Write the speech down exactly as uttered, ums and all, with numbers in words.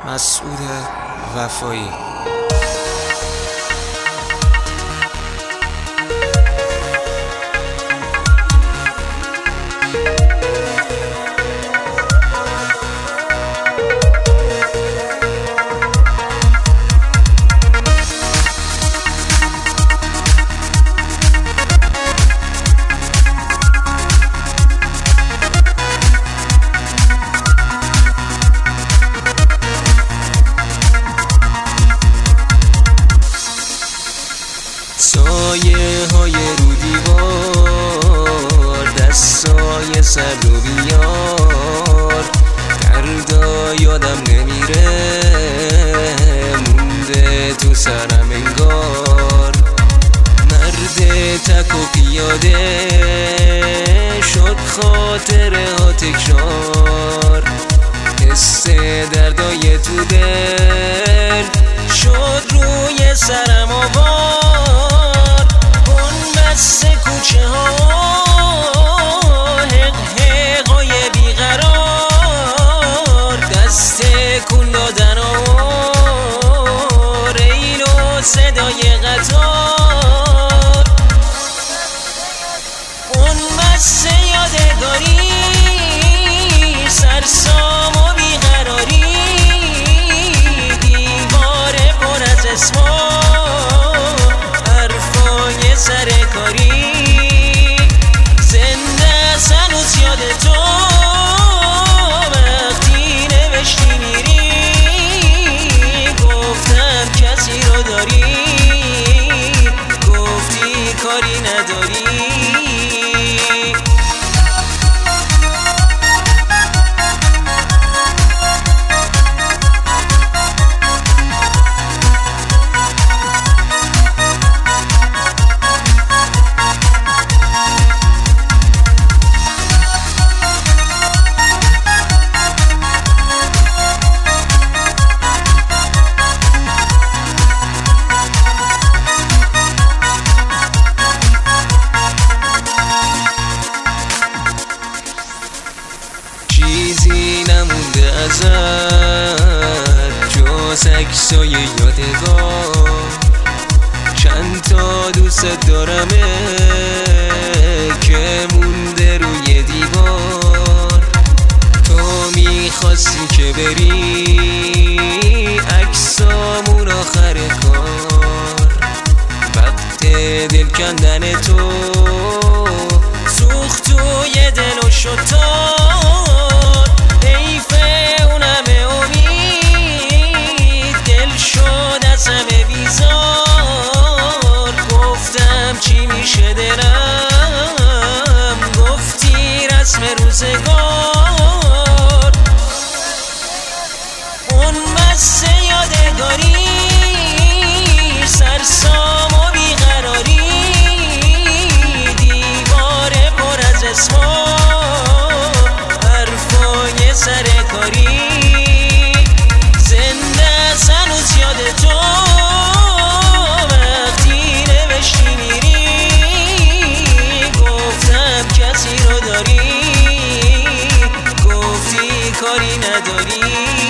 مسعود وفایی. سایه های رو دیوار، دستای سرد و بیار، دردا یادم نمیره مونده تو سرم انگار. مرد تک و پیاده شد خاطره ها تکرار، حس دردای تو دل شد روی سرم آوار. بنبست کوچه ها حق حقای بیقرار، دست کن دادن آوار، ریل و صدای قطار. بنبست یادگاری سرسام و بیقراری، دیوار پر از اسمار، حرفای سرکاری. زنده هنوز یاد تو وقتی نوشتی میری، گفتم کسی رو داری، گفتی کاری نداری. چیزی نمونده ازت جز عکسای یادگار، چند تا دوست دارمه که مونده روی دیوار. تو میخواستی که بری عکسامون آخر کار، وقت دل کندن تو سوخت توی دل و شد تار. چی میشه دلم، گفتی رسم روزگار. اون بسته یادگاری سرسام و بیقراری، دیوار پر از اسمار، حرفای سرکاری. زنده هنوز یاد تو کسی رو داری، گفتی کاری نداری.